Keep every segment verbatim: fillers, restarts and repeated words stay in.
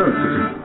sí.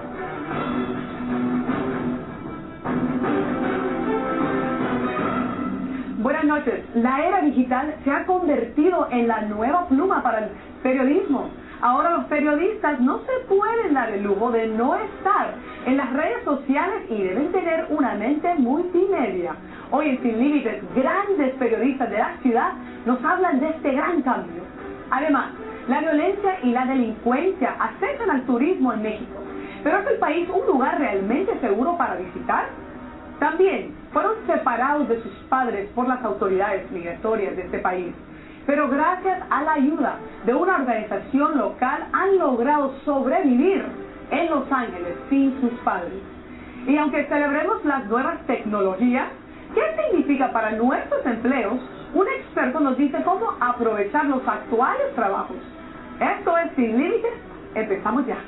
Buenas noches. La era digital se ha convertido en la nueva pluma para el periodismo. Ahora los periodistas no se pueden dar el lujo de no estar en las redes sociales y deben tener una mente multimedia. Hoy en Sin Límites, grandes periodistas de la ciudad nos hablan de este gran cambio. Además, la violencia y la delincuencia acecan al turismo en México. ¿Pero es el país un lugar realmente seguro para visitar? También fueron separados de sus padres por las autoridades migratorias de este país, pero gracias a la ayuda de una organización local han logrado sobrevivir en Los Ángeles sin sus padres. Y aunque celebremos las nuevas tecnologías, ¿qué significa para nuestros empleos? Un experto nos dice cómo aprovechar los actuales trabajos. Esto es Sin Límites, empezamos ya.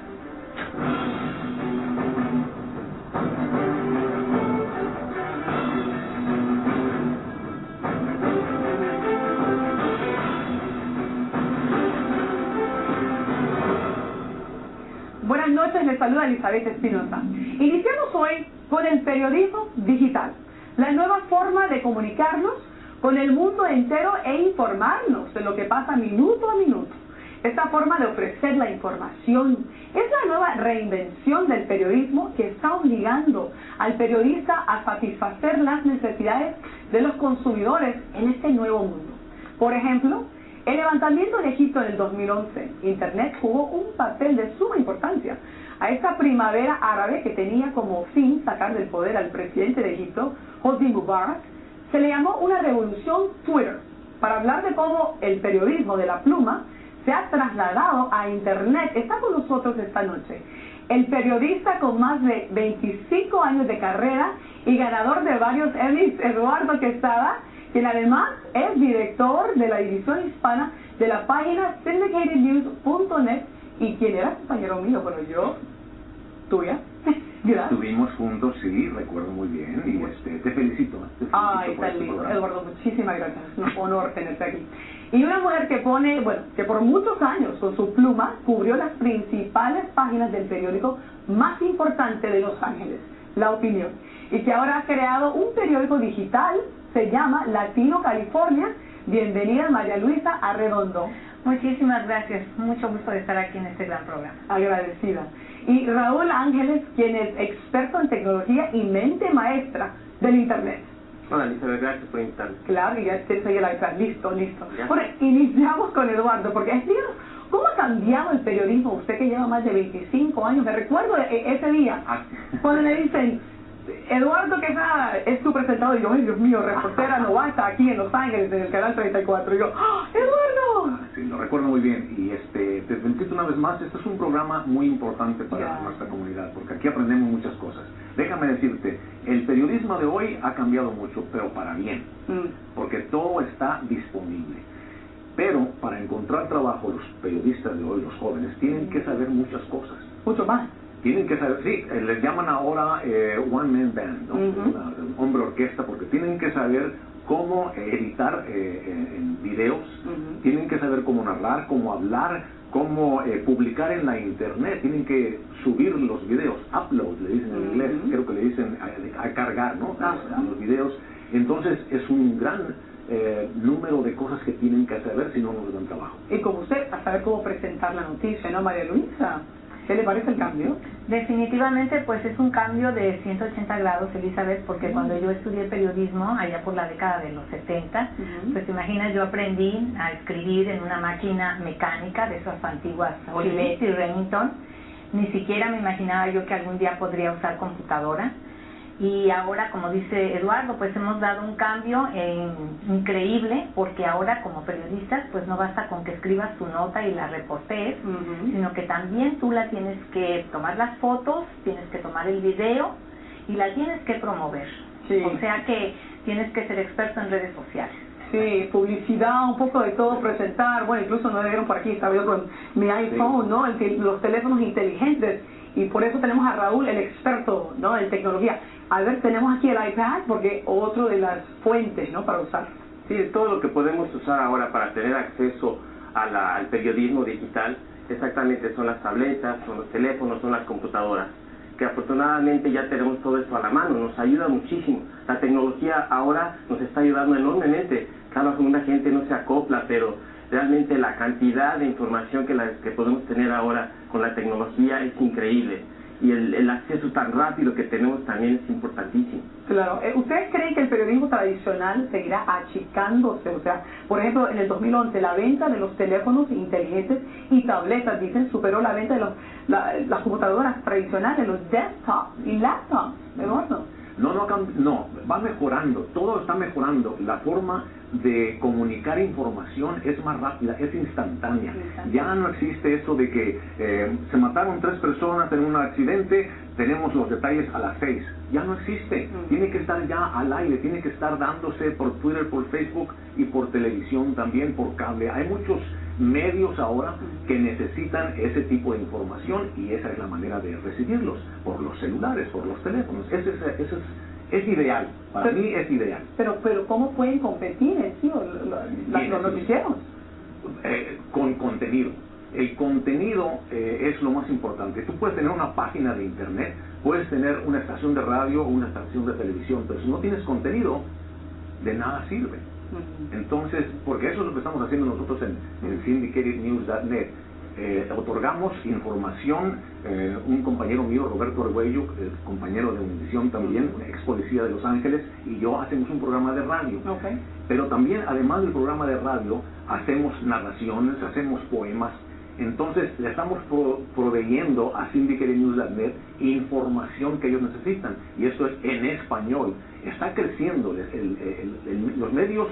Buenas noches, les saluda Elizabeth Espinosa. Iniciamos hoy con el periodismo digital, la nueva forma de comunicarnos con el mundo entero e informarnos de lo que pasa minuto a minuto. Esta forma de ofrecer la información es la nueva reinvención del periodismo que está obligando al periodista a satisfacer las necesidades de los consumidores en este nuevo mundo. Por ejemplo, el levantamiento de Egipto en el dos mil once, Internet jugó un papel de suma importancia. A esta primavera árabe que tenía como fin sacar del poder al presidente de Egipto, Hosni Mubarak, se le llamó una revolución Twitter, para hablar de cómo el periodismo de la pluma se ha trasladado a Internet. Está con nosotros esta noche el periodista con más de veinticinco años de carrera y ganador de varios Emmys, Eduardo Quesada, quien además es director de la división hispana de la página syndicated news punto net y quien era compañero mío, bueno, yo, tuya. Gracias. Estuvimos juntos, sí, recuerdo muy bien, y este, te felicito. Te felicito Ay, por tan este lindo, programa. Eduardo, muchísimas gracias, es un honor tenerte aquí. Y una mujer que pone, bueno, que por muchos años con su pluma cubrió las principales páginas del periódico más importante de Los Ángeles, La Opinión, y que ahora ha creado un periódico digital, se llama Latino California. Bienvenida, María Luisa Arredondo. Muchísimas gracias, mucho gusto de estar aquí en este gran programa. Agradecida. Y Raúl Ángeles, quien es experto en tecnología y mente maestra del Internet. Hola, Elizabeth, gracias por invitarme. Claro, y ya tienes ahí el iPad, listo, listo. Ya. Bueno, iniciamos con Eduardo, porque explícanos, ¿cómo ha cambiado el periodismo? Usted que lleva más de veinticinco años, me recuerdo de ese día, Ah. cuando le dicen, Eduardo Quesada es tu presentador, y yo, ay Dios mío, reportera novata aquí en Los Ángeles, en el canal treinta y cuatro, y yo, ¡oh, Eduardo! Sí, lo recuerdo muy bien, y este, te felicito una vez más. Este es un programa muy importante para Gracias. nuestra comunidad, porque aquí aprendemos muchas cosas. Déjame decirte, el periodismo de hoy ha cambiado mucho, pero para bien, Mm. porque todo está disponible. Pero para encontrar trabajo, los periodistas de hoy, los jóvenes, tienen que saber muchas cosas. Mucho más. Tienen que saber, sí, eh, les llaman ahora eh, one man band, ¿no? Ujú. Una- un hombre orquesta, porque tienen que saber cómo eh, editar eh, en, en videos, Ujú. tienen que saber cómo narrar, cómo hablar, cómo eh, publicar en la internet, tienen que subir los videos, upload, le dicen en inglés, Ujú. creo que le dicen a, a cargar, ¿no? Ah, A los videos. Entonces es un gran eh, número de cosas que tienen que saber si no nos dan trabajo. Y como usted, a saber cómo presentar la noticia, ¿no, María Luisa? ¿Qué le parece el cambio? Definitivamente, pues es un cambio de ciento ochenta grados, Elizabeth, porque Mm. cuando yo estudié periodismo, allá por la década de los setenta, Ujú. pues imaginas, yo aprendí a escribir en una máquina mecánica de esas antiguas Olivetti y Remington. Ni siquiera me imaginaba yo que algún día podría usar computadora. Y ahora, como dice Eduardo, pues hemos dado un cambio en- increíble, porque ahora como periodistas pues no basta con que escribas tu nota y la reportees, Ujú. sino que también tú la tienes que tomar las fotos, tienes que tomar el video y la tienes que promover. Sí. O sea que tienes que ser experto en redes sociales. Sí, publicidad, un poco de todo, presentar, bueno, incluso no dieron por aquí, estaba yo con mi iPhone, Sí. ¿no? El que- los teléfonos inteligentes, y por eso tenemos a Raúl, el experto, ¿no? En tecnología. A ver, tenemos aquí el iPad, porque otro de las fuentes, ¿no? Para usar. Sí, todo lo que podemos usar ahora para tener acceso a la- al periodismo digital exactamente son las tabletas, son los teléfonos, son las computadoras, que afortunadamente ya tenemos todo eso a la mano, nos ayuda muchísimo. La tecnología ahora nos está ayudando enormemente. Claro, alguna gente no se acopla, pero realmente la cantidad de información que, la, que podemos tener ahora con la tecnología es increíble. Y el, el acceso tan rápido que tenemos también es importantísimo. Claro. ¿Ustedes creen que el periodismo tradicional seguirá achicándose? O sea, por ejemplo, en el dos mil once la venta de los teléfonos inteligentes y tabletas, dicen, superó la venta de los, la, las computadoras tradicionales, los desktops y laptops, Eduardo. No, no, no, va mejorando, todo está mejorando. La forma de comunicar información es más rápida, es instantánea. Ya no existe eso de que eh, se mataron tres personas en un accidente, tenemos los detalles a las seis. Ya no existe. Tiene que estar ya al aire, tiene que estar dándose por Twitter, por Facebook y por televisión también, por cable. Hay muchos medios ahora que necesitan ese tipo de información y esa es la manera de recibirlos, por los celulares, por los teléfonos. Ese es, ese es, es ideal, para pero, mí es ideal. Pero, pero ¿cómo pueden competir en sí, los, los noticieros? Eh, con contenido. El contenido eh, es lo más importante. Tú puedes tener una página de internet, puedes tener una estación de radio o una estación de televisión, pero si no tienes contenido, de nada sirve. Entonces, porque eso es lo que estamos haciendo nosotros en, en syndicated news punto net. Eh, otorgamos información, eh, un compañero mío, Roberto Arguello, eh, compañero de Univision también, ex policía de Los Ángeles, y yo hacemos un programa de radio. Okay. Pero también, además del programa de radio, hacemos narraciones, hacemos poemas. Entonces, le estamos pro, proveyendo a syndicated news punto net información que ellos necesitan, y esto es en español. Está creciendo, el, el, el, el, los medios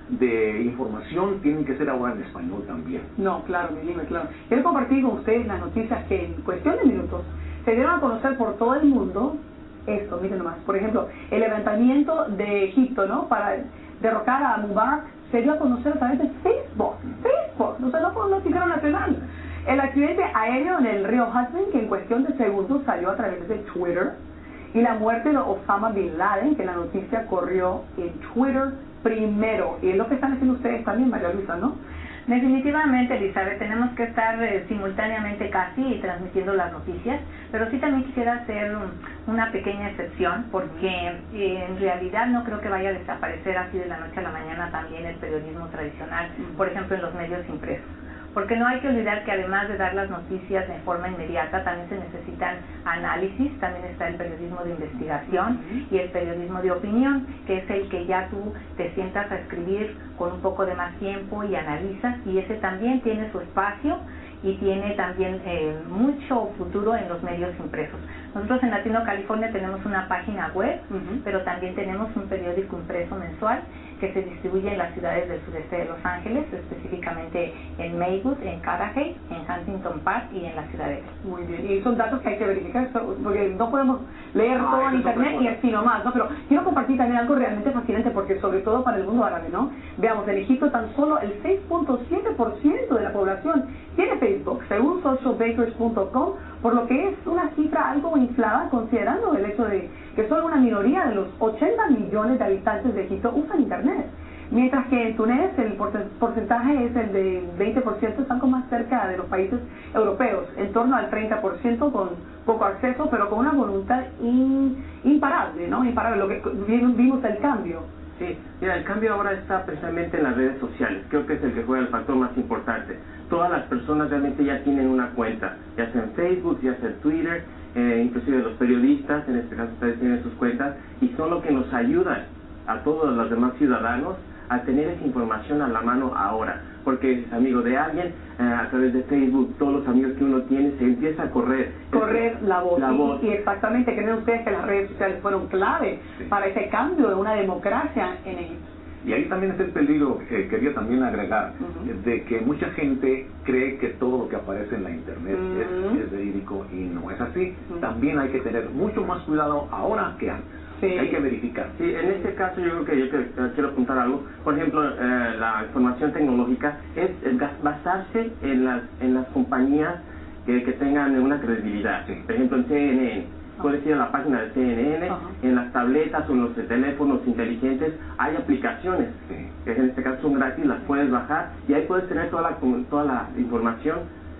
de información tienen que ser ahora en español también. No, claro, mi libre, claro. Quiero compartir con ustedes las noticias que en cuestión de minutos se dieron a conocer por todo el mundo. Esto, miren nomás, por ejemplo, el levantamiento de Egipto, ¿no?, para derrocar a Mubarak, se dio a conocer a través de Facebook. Facebook, o sea, no fue un noticiero nacional. El accidente aéreo en el río Hudson, que en cuestión de segundos salió a través de Twitter, y la muerte de Osama Bin Laden, que la noticia corrió en Twitter primero. Y es lo que están haciendo ustedes también, María Luisa, ¿no? Definitivamente, Elizabeth, tenemos que estar eh, simultáneamente casi transmitiendo las noticias, pero sí también quisiera hacer un, una pequeña excepción, porque eh, en realidad no creo que vaya a desaparecer así de la noche a la mañana también el periodismo tradicional, por ejemplo en los medios impresos. Porque no hay que olvidar que además de dar las noticias de forma inmediata, también se necesitan análisis, también está el periodismo de investigación y el periodismo de opinión, que es el que ya tú te sientas a escribir con un poco de más tiempo y analizas, y ese también tiene su espacio y tiene también eh, mucho futuro en los medios impresos. Nosotros en Latino California tenemos una página web, uh-huh. pero también tenemos un periódico impreso mensual que se distribuye en las ciudades del sureste de Los Ángeles, específicamente en Maywood, en Carajay, en Huntington Park y en la Ciudadela. Muy bien, y son datos que hay que verificar, porque no podemos leer ah, todo en internet y así nomás, ¿no? Pero quiero compartir también algo realmente fascinante, porque sobre todo para el mundo árabe, ¿no? Veamos, en Egipto tan solo el seis punto siete por ciento de la población tiene Facebook, según social bakers punto com, por lo que es una cifra algo inflada, considerando el hecho de que solo una minoría de los ochenta millones de habitantes de Egipto usan internet. Mientras que en Túnez el porcentaje es el de veinte por ciento, están como más cerca de los países europeos, en torno al treinta por ciento con poco acceso, pero con una voluntad in, imparable, ¿no? Imparable, lo que vimos el cambio. Sí, mira, el cambio ahora está precisamente en las redes sociales, creo que es el que juega el factor más importante. Todas las personas realmente ya tienen una cuenta, ya sea en Facebook, ya sea en Twitter, eh, inclusive los periodistas, en este caso ustedes tienen sus cuentas, y son lo que nos ayudan a todos los demás ciudadanos a tener esa información a la mano ahora, porque es amigo de alguien, eh, a través de Facebook, todos los amigos que uno tiene, se empieza a correr. Correr la voz, la y, voz. y exactamente, ¿creen ustedes que las redes sociales fueron clave sí. para ese cambio de una democracia en Egipto? Y ahí también está el peligro que quería también agregar, uh-huh. de que mucha gente cree que todo lo que aparece en la internet uh-huh. es, es verídico, y no es así. Uh-huh. También hay que tener mucho más cuidado ahora que antes. Sí. Hay que verificar. Sí, en este caso yo creo que yo que, uh, quiero apuntar algo. Por ejemplo, eh, la información tecnológica es, es basarse en las en las compañías que, que tengan una credibilidad. Sí. Por ejemplo, en C N N. Puedes ir a la página de C N N, uh-huh. en las tabletas o en los teléfonos inteligentes hay aplicaciones, sí. que en este caso son gratis, las puedes bajar y ahí puedes tener toda la, toda la información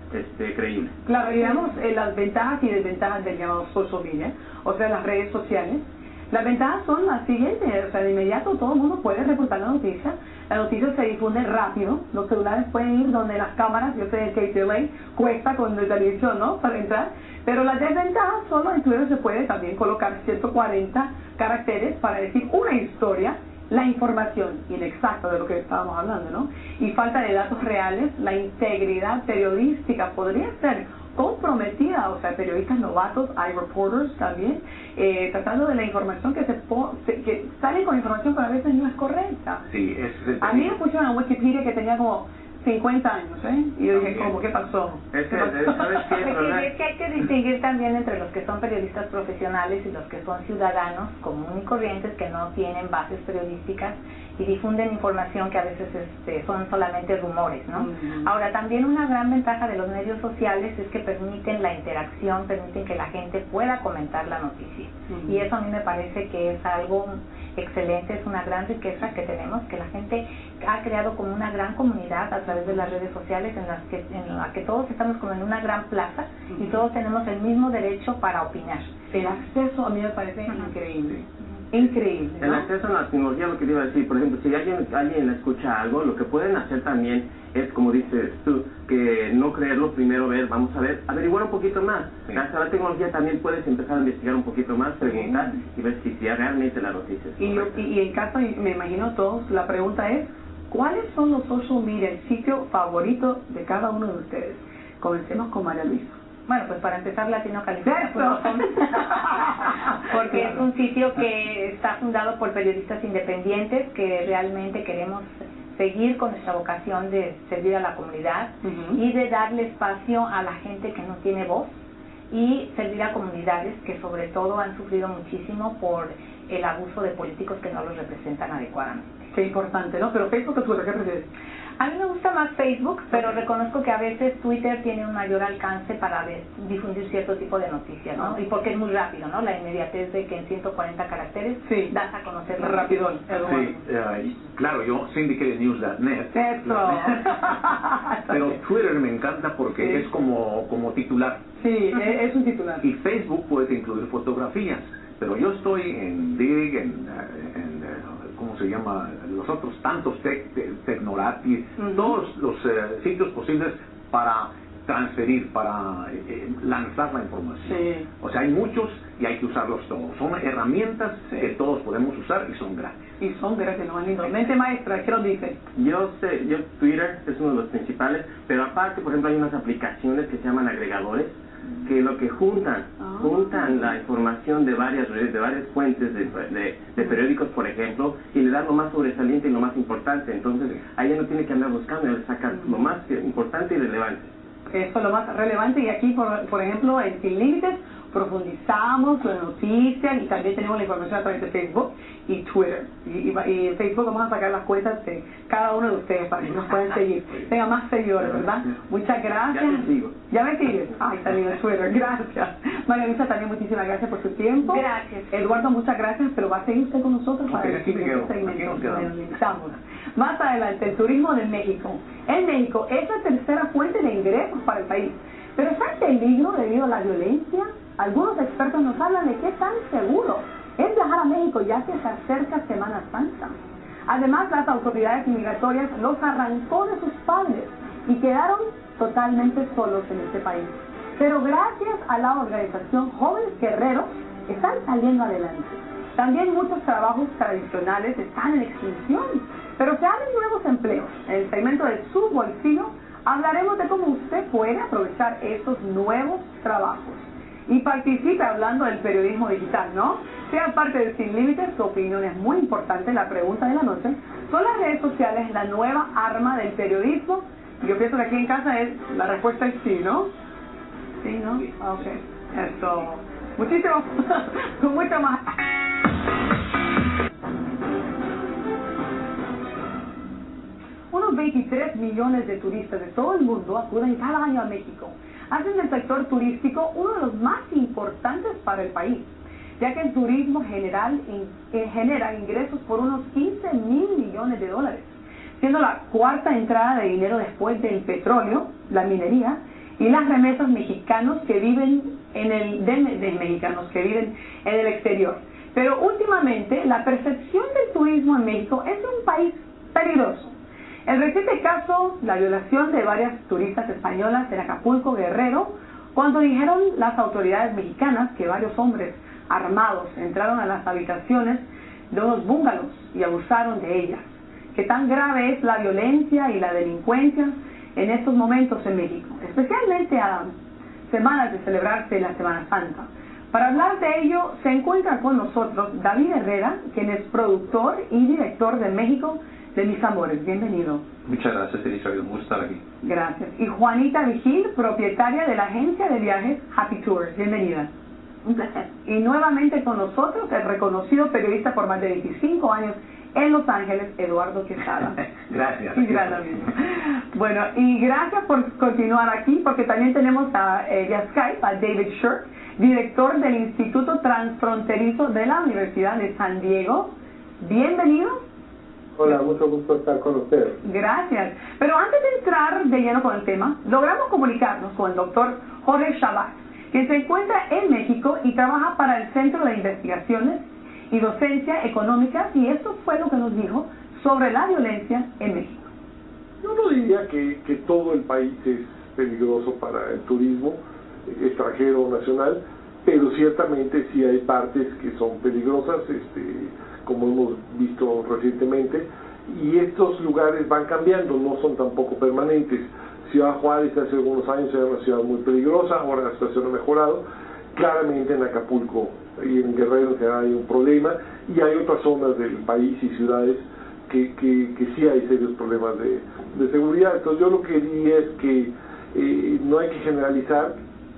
este, creíble. Claro, y veamos eh, las ventajas y desventajas del llamado social media, o sea, las redes sociales. Las ventajas son las siguientes, o sea, de inmediato todo el mundo puede reportar la noticia, la noticia se difunde rápido, los celulares pueden ir donde las cámaras, yo sé que K T L A cuesta con la televisión, ¿no?, para entrar, pero las desventajas solo en Twitter se puede también colocar ciento cuarenta caracteres para decir una historia, la información inexacta de lo que estábamos hablando, ¿no?, y falta de datos reales, la integridad periodística podría ser comprometida, o sea, periodistas novatos, hay reporters también, eh, tratando de la información que se, po se que salen con información pero a veces no es correcta. Sí, es el a mí me pusieron en Wikipedia que tenía como cincuenta años, ¿eh? Y yo dije, ¿cómo? ¿Qué pasó? Es que, ¿Qué pasó? ¿sabes qué? Es que hay que distinguir también entre los que son periodistas profesionales y los que son ciudadanos comunes y corrientes que no tienen bases periodísticas y difunden información que a veces este, son solamente rumores, ¿no? Uh-huh. Ahora, también una gran ventaja de los medios sociales es que permiten la interacción, permiten que la gente pueda comentar la noticia. Uh-huh. Y eso a mí me parece que es algo excelente, es una gran riqueza que tenemos, que la gente ha creado como una gran comunidad a través de las redes sociales en las que, en la que todos estamos como en una gran plaza uh-huh. y todos tenemos el mismo derecho para opinar. El acceso a mí me parece uh-huh. increíble. Increíble, ¿no? El acceso a la tecnología, lo que te iba a decir, por ejemplo, si alguien, alguien escucha algo, lo que pueden hacer también es, como dices tú, que no creerlo, primero ver, vamos a ver, averiguar un poquito más. Sí. Gracias a la tecnología también puedes empezar a investigar un poquito más, preguntar sí. y ver si, si realmente la noticia es y, yo, y, y en caso, me imagino todos, la pregunta es, ¿cuáles son los social media, el sitio favorito de cada uno de ustedes? Comencemos con María Luisa. Bueno, pues para empezar, Latino California punto com, porque es un sitio que está fundado por periodistas independientes que realmente queremos seguir con nuestra vocación de servir a la comunidad uh-huh. y de darle espacio a la gente que no tiene voz y servir a comunidades que sobre todo han sufrido muchísimo por el abuso de políticos que no los representan adecuadamente. Qué importante, ¿no? Pero Facebook, ¿tú qué prefieres? A mí me gusta más Facebook, pero reconozco que a veces Twitter tiene un mayor alcance para de, difundir cierto tipo de noticias, ¿no? Y porque es muy rápido, ¿no? La inmediatez de que en ciento cuarenta caracteres sí. das a conocer la rápido. Sí, uh, claro, yo syndicated news punto net. Eso. Pero Twitter me encanta porque sí. es como, como titular. Sí, es un titular. Y Facebook puede incluir fotografías, pero yo estoy en Dig, en, en ¿cómo se llama? Los otros tantos, tec, te, Tecnorati, uh-huh. todos los eh, sitios posibles para transferir, para eh, lanzar la información. Sí. O sea, hay muchos y hay que usarlos todos. Son herramientas sí. que todos podemos usar y son gratis. Y son gratis, no lindo. Mente maestra, ¿qué nos dice? Yo sé, yo Twitter es uno de los principales, pero aparte, por ejemplo, hay unas aplicaciones que se llaman agregadores, que lo que juntan, ah, juntan la información de varias redes, de varias fuentes de, de, de periódicos, por ejemplo, y le dan lo más sobresaliente y lo más importante. Entonces, ahí ya no tiene que andar buscando, le sacan lo más importante y relevante. Eso es lo más relevante, y aquí, por, por ejemplo, en Sin Límites, profundizamos las noticias y también tenemos la información a través de Facebook y Twitter. Y, y, y en Facebook vamos a sacar las cuentas de cada uno de ustedes para que nos puedan seguir. Tenga más seguidores, ¿verdad? Muchas gracias. Ya te sigo. ¿Ya me sigues? Ay, también en Twitter. Gracias. María Luisa, también muchísimas gracias por su tiempo. Gracias. Eduardo, muchas gracias, pero va a seguir usted con nosotros para okay, el siguiente segmento. Más adelante, el turismo de México. En México es la tercera fuente de ingresos para el país, pero está en peligro debido a la violencia. Algunos expertos nos hablan de qué tan seguro es viajar a México ya que se acerca Semana Santa. Además, las autoridades migratorias los arrancó de sus padres y quedaron totalmente solos en este país. Pero gracias a la organización Jóvenes Guerreros están saliendo adelante. También muchos trabajos tradicionales están en extinción, pero se abren nuevos empleos. En el segmento de Su Bolsillo hablaremos de cómo usted puede aprovechar estos nuevos trabajos. Y participe hablando del periodismo digital, ¿no? Sea parte de Sin Límites, su opinión es muy importante. La pregunta de la noche: ¿son las redes sociales la nueva arma del periodismo? Y yo pienso que aquí en casa es, la respuesta es sí, ¿no? Sí, ¿no? Ok, eso. Muchísimo, con mucho más. Unos veintitrés millones de turistas de todo el mundo acuden cada año a México. Hacen del sector turístico uno de los más importantes para el país, ya que el turismo general in, eh, genera ingresos por unos quince mil millones de dólares, siendo la cuarta entrada de dinero después del petróleo, la minería, y las remesas mexicanos que viven en el, de, de mexicanos que viven en el exterior. Pero últimamente la percepción del turismo en México es un país peligroso. El reciente caso, la violación de varias turistas españolas en Acapulco, Guerrero, cuando dijeron las autoridades mexicanas que varios hombres armados entraron a las habitaciones de unos búngalos y abusaron de ellas. ¿Qué tan grave es la violencia y la delincuencia en estos momentos en México, especialmente a semanas de celebrarse la Semana Santa? Para hablar de ello se encuentra con nosotros David Herrera, quien es productor y director de México de Mis Amores. Bienvenido. Muchas gracias, Elizabeth, un gusto estar aquí. Gracias. Y Juanita Vigil, propietaria de la agencia de viajes Happy Tours. Bienvenida. Un placer. Y nuevamente con nosotros el reconocido periodista por más de veinticinco años en Los Ángeles, Eduardo Quesada. Gracias. Y gran amigo. Bueno, y gracias por continuar aquí, porque también tenemos a, eh, vía Skype a David Shirk, director del Instituto Transfronterizo de la Universidad de San Diego. Bienvenido. Hola, mucho gusto estar con usted. Gracias. Pero antes de entrar de lleno con el tema, logramos comunicarnos con el doctor Jorge Chabat, que se encuentra en México y trabaja para el Centro de Investigaciones y Docencia Económicas, y esto fue lo que nos dijo sobre la violencia en México. Yo no diría que, que todo el país es peligroso para el turismo extranjero o nacional, pero ciertamente sí hay partes que son peligrosas, este, como hemos visto recientemente, y estos lugares van cambiando, no son tampoco permanentes. Ciudad Juárez hace algunos años era una ciudad muy peligrosa, ahora la situación ha mejorado. Claramente en Acapulco y en Guerrero en general hay un problema, y hay otras zonas del país y ciudades que, que, que sí hay serios problemas de, de seguridad. Entonces yo lo que diría es que eh, no hay que generalizar.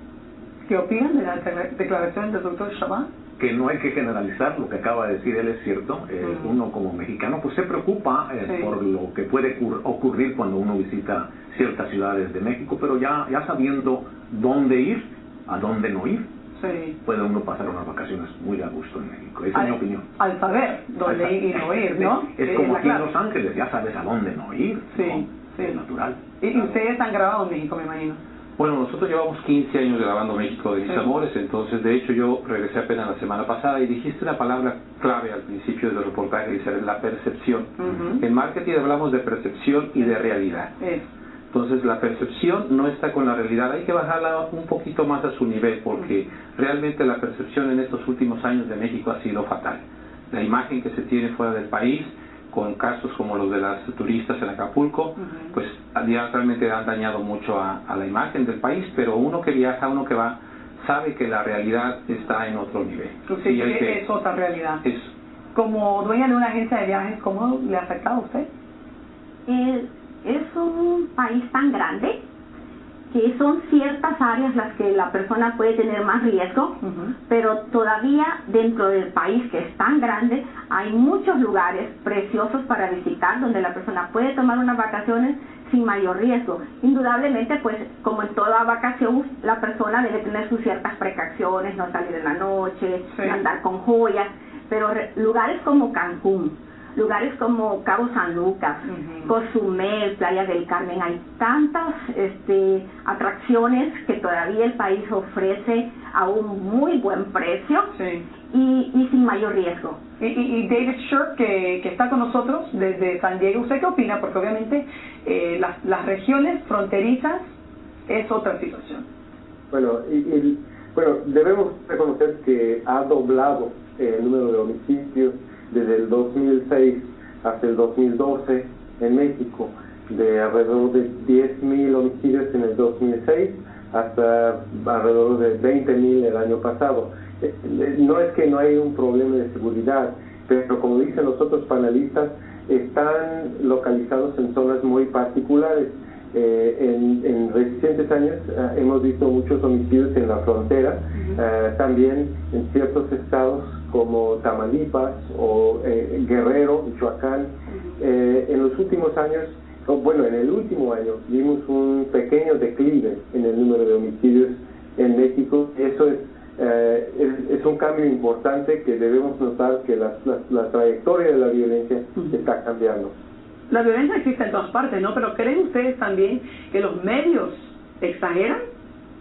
¿Qué opinan de la declaración del doctor Chabat? Que no hay que generalizar, lo que acaba de decir él es cierto. Eh, uh-huh. Uno como mexicano pues se preocupa eh, sí. por lo que puede ocurrir cuando uno visita ciertas ciudades de México, pero ya, ya sabiendo dónde ir, a dónde no ir, sí. puede uno pasar unas vacaciones muy a gusto en México. Esa al, es mi opinión. Al saber dónde al, ir y no ir, ¿no? Es, es como aquí en Los Ángeles, ya sabes a dónde no ir, sí, ¿no? Sí. Es natural. ¿Y, y ustedes han grabado en México, me imagino? Bueno, nosotros llevamos quince años grabando México de Mis sí. Amores, entonces de hecho yo regresé apenas la semana pasada y dijiste una palabra clave al principio del reportaje, dice la percepción. Uh-huh. En marketing hablamos de percepción y de realidad. Sí. Entonces la percepción no está con la realidad, hay que bajarla un poquito más a su nivel, porque uh-huh. realmente la percepción en estos últimos años de México ha sido fatal. La imagen que se tiene fuera del país, con casos como los de las turistas en Acapulco, uh-huh. pues ya realmente han dañado mucho a, a la imagen del país, pero uno que viaja, uno que va, sabe que la realidad está en otro nivel. ¿Usted sí, cree que es otra realidad? Es, Como dueña de una agencia de viajes, ¿cómo le ha afectado a usted? Eh, es un país tan grande que son ciertas áreas las que la persona puede tener más riesgo, uh-huh. pero todavía dentro del país que es tan grande hay muchos lugares preciosos para visitar donde la persona puede tomar unas vacaciones sin mayor riesgo. Indudablemente, pues como en toda vacación, la persona debe tener sus ciertas precauciones, no salir en la noche, sí. no andar con joyas, pero lugares como Cancún, lugares como Cabo San Lucas, uh-huh. Cozumel, Playa del Carmen, hay tantas este, atracciones que todavía el país ofrece a un muy buen precio sí. y, y sin mayor riesgo. Y, y, y David Shirk, que, que está con nosotros desde San Diego, ¿usted qué opina? Porque obviamente eh, las, las regiones fronterizas es otra situación. Bueno, y, y, bueno, debemos reconocer que ha doblado eh, el número de homicidios desde el dos mil seis hasta el dos mil doce en México, de alrededor de diez mil homicidios en el dos mil seis hasta alrededor de veinte mil el año pasado. No es que no hay un problema de seguridad, pero como dicen los otros panelistas, están localizados en zonas muy particulares. Eh, en, en recientes años eh, hemos visto muchos homicidios en la frontera, uh-huh. eh, también en ciertos estados como Tamaulipas o eh, Guerrero, Michoacán. Uh-huh. eh, en los últimos años, o bueno, en el último año vimos un pequeño declive en el número de homicidios en México. Eso es, eh, es, es un cambio importante que debemos notar, que la, la, la trayectoria de la violencia uh-huh. está cambiando. La violencia existe en todas partes, ¿no? Pero ¿creen ustedes también que los medios exageran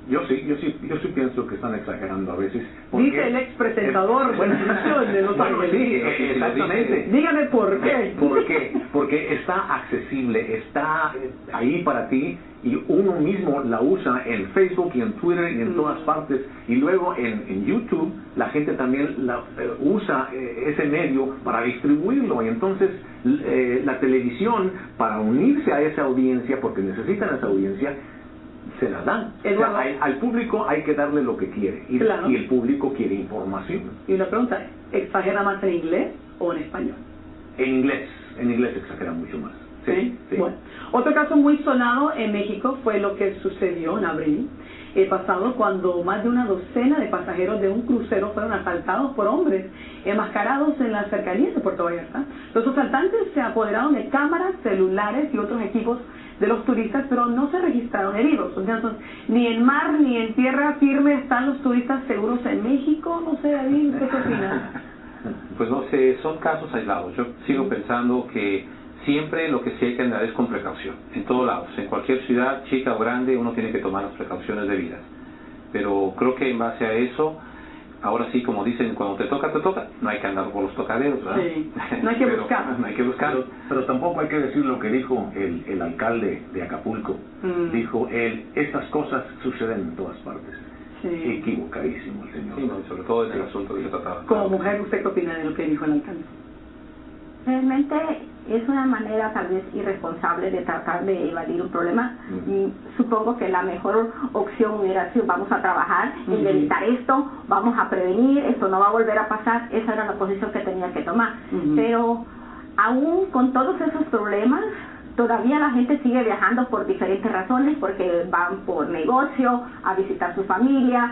Yo sí, yo sí, yo sí pienso que están exagerando a veces. Dice el ex presentador de televisión de Los bueno, Ángeles. sí, exactamente. Dígame por qué. ¿Por qué? Porque está accesible, está ahí para ti y uno mismo la usa en Facebook y en Twitter y en mm. todas partes. Y luego en, en YouTube la gente también la, eh, usa eh, ese medio para distribuirlo. Y entonces eh, la televisión, para unirse a esa audiencia, porque necesitan esa audiencia, se la dan. O sea, al, al público hay que darle lo que quiere y, claro. y el público quiere información. Y la pregunta es, ¿exagera más en inglés o en español? En inglés, en inglés exagera mucho más. Sí, ¿Sí? Sí. Bueno, otro caso muy sonado en México fue lo que sucedió en abril eh, pasado, cuando más de una docena de pasajeros de un crucero fueron asaltados por hombres enmascarados en las cercanías de Puerto Vallarta. Los asaltantes se apoderaron de cámaras, celulares y otros equipos de los turistas, pero no se registraron heridos. Entonces, ni en mar ni en tierra firme están los turistas seguros en México. No sé, David, ¿qué opinas? Pues no sé, son casos aislados. Yo sigo pensando que siempre lo que sí hay que andar es con precaución, en todos lados. En cualquier ciudad, chica o grande, uno tiene que tomar las precauciones debidas. Pero creo que en base a eso, ahora sí, como dicen, cuando te toca, te toca. No hay que andar por los tocaderos, ¿verdad? Sí, no hay que pero, buscar. No hay que buscar. Pero, pero tampoco hay que decir lo que dijo el, el alcalde de Acapulco. Mm. Dijo él, estas cosas suceden en todas partes. Sí. Equivocadísimo el señor. Sí, no, sobre todo en el asunto que se trataba. Como mujer, ¿usted qué opina de lo que dijo el alcalde? Realmente es una manera tal vez irresponsable de tratar de evadir un problema. Uh-huh. Supongo que la mejor opción hubiera sido vamos a trabajar uh-huh. en evitar esto, vamos a prevenir, esto no va a volver a pasar. Esa era la posición que tenía que tomar. Uh-huh. Pero aún con todos esos problemas, todavía la gente sigue viajando por diferentes razones, porque van por negocio, a visitar su familia,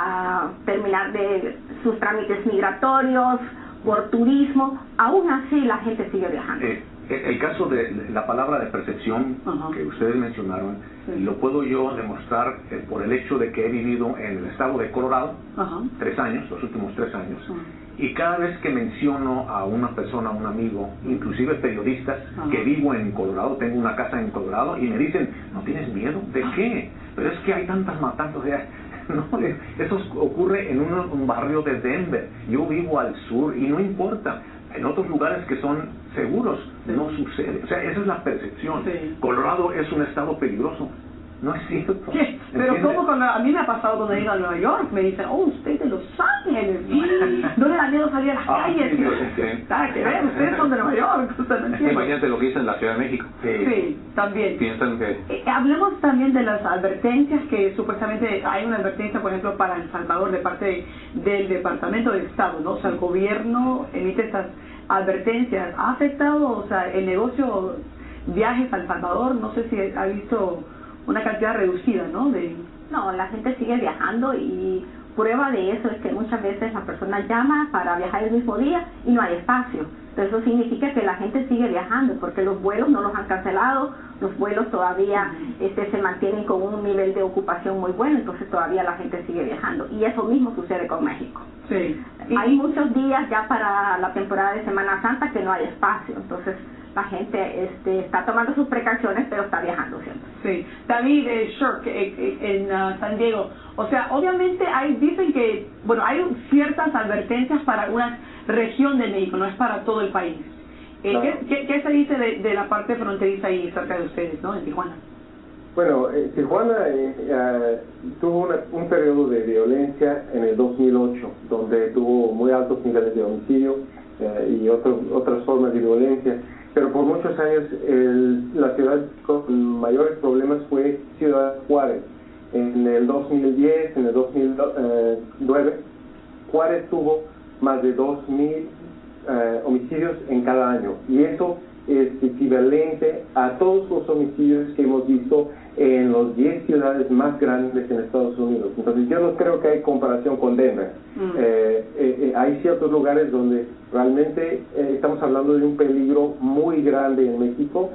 a terminar de sus trámites migratorios, por turismo. Aún así la gente sigue viajando. Eh, el caso de la palabra de percepción uh-huh. que ustedes mencionaron, sí. lo puedo yo demostrar eh, por el hecho de que he vivido en el estado de Colorado uh-huh. tres años, los últimos tres años, uh-huh. y cada vez que menciono a una persona, a un amigo, inclusive periodistas, uh-huh. que vivo en Colorado, tengo una casa en Colorado, y me dicen, ¿no tienes miedo? ¿De qué? Pero es que hay tantas matanzas. O sea, no, eso ocurre en un, un barrio de Denver. Yo vivo al sur y no importa. En otros lugares que son seguros, sí. no sucede. O sea, esa es la percepción. Sí. Colorado es un estado peligroso. No es cierto. ¿Qué? Pero ¿cómo? Cuando a mí me ha pasado cuando he ido a Nueva York, me dicen, oh, usted de Los Ángeles, no le da miedo salir a las ah, calles. Sí, sí. Nada que ver, ustedes son de Nueva York. Imagínate lo que dicen en la Ciudad de México. Sí, sí también. Piensan que... Eh, hablemos también de las advertencias, que supuestamente hay una advertencia, por ejemplo, para El Salvador de parte de, del Departamento de Estado, ¿no? O sea, el gobierno emite estas advertencias. ¿Ha afectado, o sea, el negocio viajes a El Salvador? No sé si ha visto una cantidad reducida, ¿no? De... No, la gente sigue viajando y prueba de eso es que muchas veces la persona llama para viajar el mismo día y no hay espacio. Entonces eso significa que la gente sigue viajando porque los vuelos no los han cancelado, los vuelos todavía este, se mantienen con un nivel de ocupación muy bueno, entonces todavía la gente sigue viajando. Y eso mismo sucede con México. Sí. Hay muchos días ya para la temporada de Semana Santa que no hay espacio, entonces la gente este, está tomando sus precauciones, pero está viajando siempre. Sí. David eh, Shirk, eh, en uh, San Diego, o sea, obviamente hay, dicen que, bueno, hay ciertas advertencias para una región de México, no es para todo el país. Eh, claro. ¿qué, qué, ¿Qué se dice de, de la parte fronteriza ahí cerca de ustedes, ¿no? En Tijuana. Bueno, eh, Tijuana eh, eh, tuvo una, un periodo de violencia en el dos mil ocho, donde tuvo muy altos niveles de homicidio eh, y otro, otras formas de violencia. Pero por muchos años el, la ciudad con mayores problemas fue Ciudad Juárez. En el dos mil diez, en el dos mil nueve, Juárez tuvo más de dos mil eh, homicidios en cada año. Y eso es equivalente a todos los homicidios que hemos visto en las diez ciudades más grandes en Estados Unidos. Entonces yo no creo que hay comparación con Denver. Mm. Eh, eh, eh, hay ciertos lugares donde realmente eh, estamos hablando de un peligro muy grande en México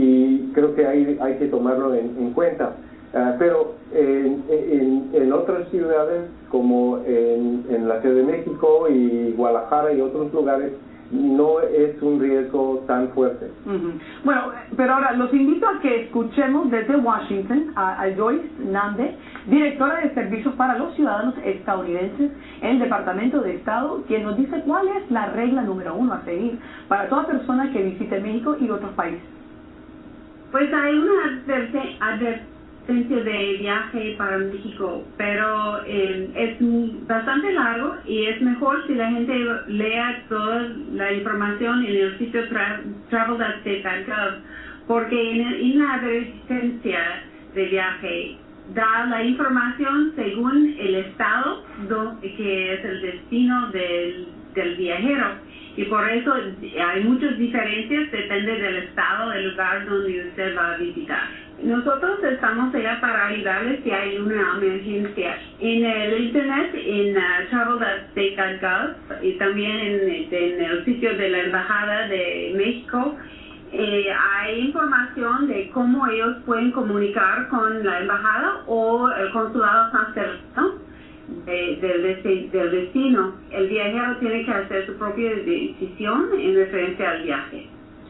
y creo que hay, hay que tomarlo en, en cuenta. Uh, pero en, en, en otras ciudades como en, en la Ciudad de México y Guadalajara y otros lugares no es un riesgo tan fuerte. Uh-huh. Bueno, pero ahora los invito a que escuchemos desde Washington a, a Joyce Nande, directora de Servicios para los Ciudadanos Estadounidenses en el Departamento de Estado, quien nos dice cuál es la regla número uno a seguir para toda persona que visite México y otros países. Pues hay una adverte, advertencia de viaje para México, pero eh, es bastante largo y es mejor si la gente lea toda la información en el sitio tra travel punto state punto gov, porque en, el, en la advertencia de viaje da la información según el estado do, que es el destino del, del viajero, y por eso hay muchas diferencias, depende del estado, del lugar donde usted va a visitar. Nosotros estamos allá para ayudarles si hay una emergencia. En el internet, en uh, travel punto state punto gov y también en, en el sitio de la Embajada de México, eh, hay información de cómo ellos pueden comunicar con la embajada o el consulado más cercano de, del, desti del destino. El viajero tiene que hacer su propia decisión en referencia al viaje.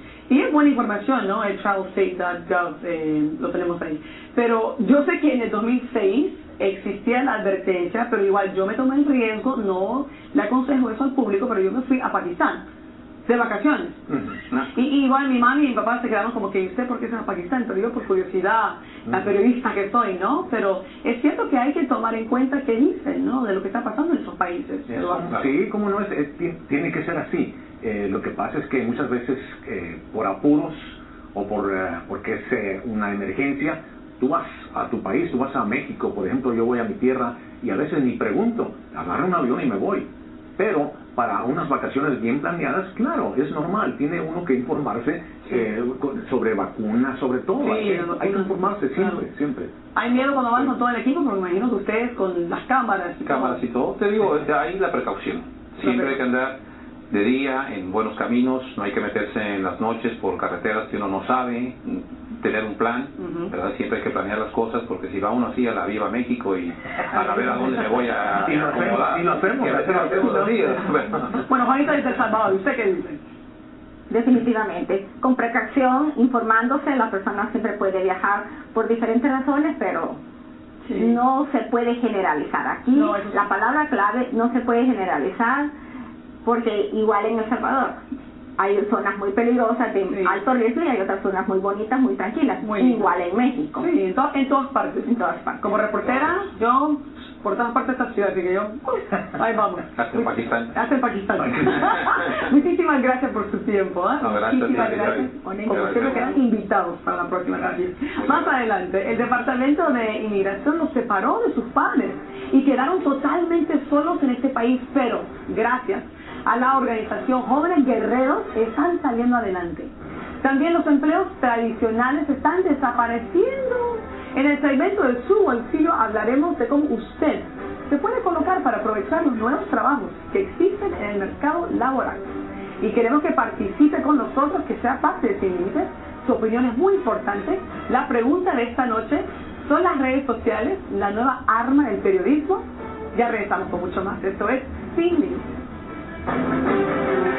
Y es buena información, ¿no? El travel state punto gov, eh, lo tenemos ahí. Pero yo sé que en el dos mil seis existía la advertencia, pero igual yo me tomé el riesgo, no le aconsejo eso al público, pero yo me fui a Pakistán de vacaciones. Uh-huh. No. y, y igual mi mamá y mi papá se quedaron como que, ¿usted por qué se va a Pakistán? Pero yo por curiosidad, uh-huh, la periodista que soy, ¿no? Pero es cierto que hay que tomar en cuenta qué dicen, ¿no? De lo que está pasando en esos países. Eso, sí, como no es, es, tiene que ser así. Eh, lo que pasa es que muchas veces eh, por apuros o por uh, porque es eh, una emergencia, tú vas a tu país, tú vas a México, por ejemplo, yo voy a mi tierra y a veces ni pregunto, agarro un avión y me voy. Pero para unas vacaciones bien planeadas, claro, es normal, tiene uno que informarse eh, sobre vacunas, sobre todo, sí, hay, que, hay que informarse siempre, claro, siempre. Hay miedo cuando van con todo el equipo, porque me imagino que ustedes con las cámaras y cámaras todo. y todo, te digo, ahí la precaución, siempre hay que andar de día en buenos caminos, no hay que meterse en las noches por carreteras que uno no sabe, tener un plan, uh-huh, ¿verdad? Siempre hay que planear las cosas, porque si va uno así a la Viva México y a ver a dónde me voy a y acomodar, y lo hacemos, y lo hacemos así. Bueno, Juanita dice El Salvador, ¿usted qué dice? Definitivamente, con precaución, informándose, la persona siempre puede viajar por diferentes razones, pero sí, no se puede generalizar. Aquí no, la palabra clave, no se puede generalizar, porque igual en El Salvador hay zonas muy peligrosas de sí, alto riesgo, y hay otras zonas muy bonitas, muy tranquilas, muy igual en México. Sí, en, to en todas partes, en todas partes. Como reportera, yo por todas partes de esta ciudad, así que yo, ahí vamos. Hasta en Pakistán. Hasta en Pakistán. Muchísimas gracias por su tiempo. ¿eh? No, gracias. Muchísimas gracias. Como siempre quedan invitados para la próxima gracias. Más adelante, el Departamento de Inmigración los separó de sus padres y quedaron totalmente solos en este país, pero gracias a la organización Jóvenes Guerreros están saliendo adelante. También los empleos tradicionales están desapareciendo. En el segmento de Su Bolsillo hablaremos de cómo usted se puede colocar para aprovechar los nuevos trabajos que existen en el mercado laboral. Y queremos que participe con nosotros, que sea parte de Sin Límites. Su opinión es muy importante. La pregunta de esta noche: ¿son las redes sociales la nueva arma del periodismo? Ya regresamos con mucho más. Esto es Sin Límites.